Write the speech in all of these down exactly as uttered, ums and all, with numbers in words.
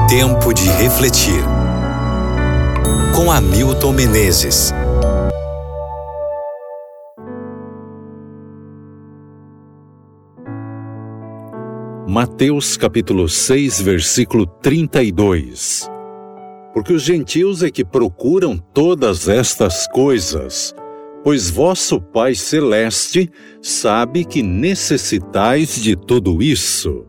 Tempo de refletir. Com Hamilton Menezes. Mateus capítulo seis, versículo trinta e dois. Porque os gentios é que procuram todas estas coisas, pois vosso Pai Celeste sabe que necessitais de tudo isso.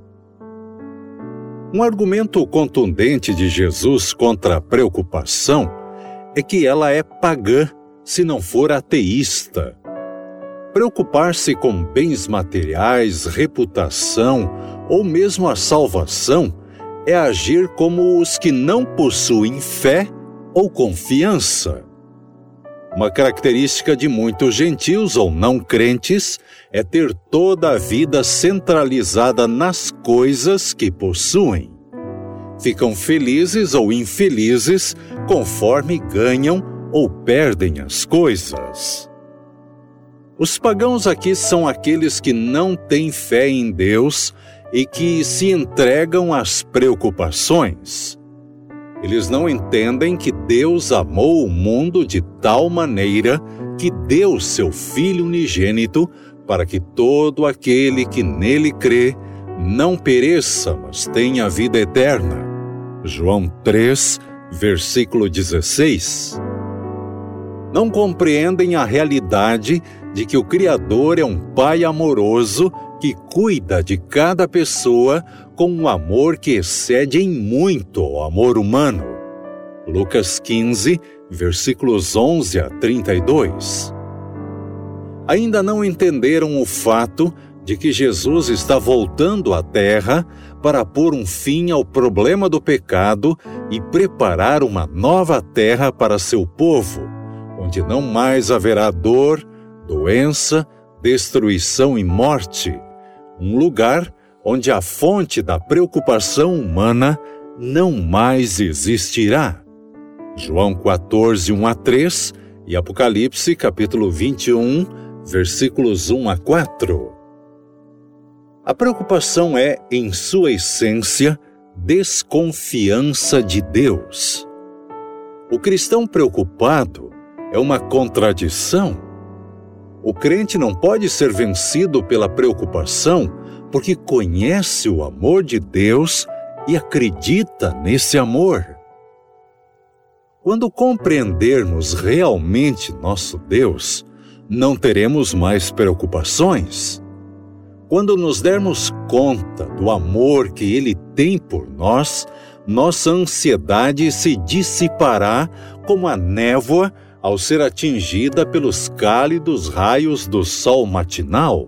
Um argumento contundente de Jesus contra a preocupação é que ela é pagã, se não for ateísta. Preocupar-se com bens materiais, reputação ou mesmo a salvação é agir como os que não possuem fé ou confiança. Uma característica de muitos gentios ou não crentes é ter toda a vida centralizada nas coisas que possuem. Ficam felizes ou infelizes conforme ganham ou perdem as coisas. Os pagãos aqui são aqueles que não têm fé em Deus e que se entregam às preocupações. Eles não entendem que Deus amou o mundo de tal maneira que deu seu Filho unigênito para que todo aquele que nele crê não pereça, mas tenha vida eterna. João três, versículo dezesseis. Não compreendem a realidade de que o Criador é um Pai amoroso que cuida de cada pessoa com um amor que excede em muito o amor humano. Lucas quinze, versículos onze a trinta e dois. Ainda não entenderam o fato de que Jesus está voltando à Terra para pôr um fim ao problema do pecado e preparar uma nova terra para seu povo, onde não mais haverá dor, doença, destruição e morte, um lugar onde a fonte da preocupação humana não mais existirá. João quatorze, um a três e Apocalipse capítulo vinte e um, versículos um a quatro. A preocupação é, em sua essência, desconfiança de Deus. O cristão preocupado é uma contradição. O crente não pode ser vencido pela preocupação porque conhece o amor de Deus e acredita nesse amor. Quando compreendermos realmente nosso Deus, não teremos mais preocupações. Quando nos dermos conta do amor que Ele tem por nós, nossa ansiedade se dissipará como a névoa ao ser atingida pelos cálidos raios do sol matinal.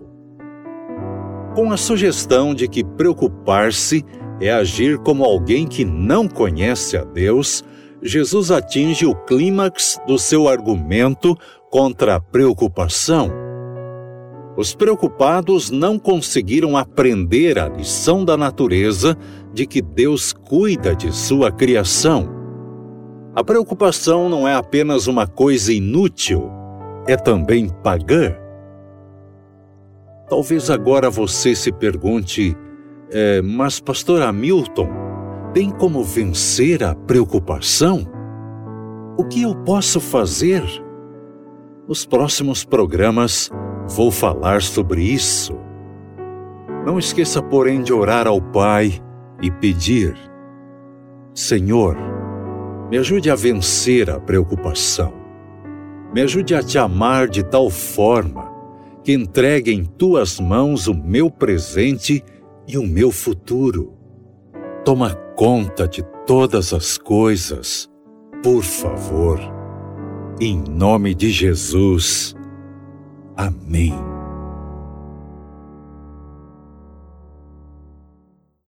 Com a sugestão de que preocupar-se é agir como alguém que não conhece a Deus, Jesus atinge o clímax do seu argumento contra a preocupação. Os preocupados não conseguiram aprender a lição da natureza de que Deus cuida de sua criação. A preocupação não é apenas uma coisa inútil, é também pagã. Talvez agora você se pergunte, é, mas pastor Hamilton, tem como vencer a preocupação? O que eu posso fazer? Nos próximos programas vou falar sobre isso. Não esqueça, porém, de orar ao Pai e pedir: Senhor, me ajude a vencer a preocupação. Me ajude a te amar de tal forma que entregue em tuas mãos o meu presente e o meu futuro. Toma conta de todas as coisas, por favor. Em nome de Jesus. Amém.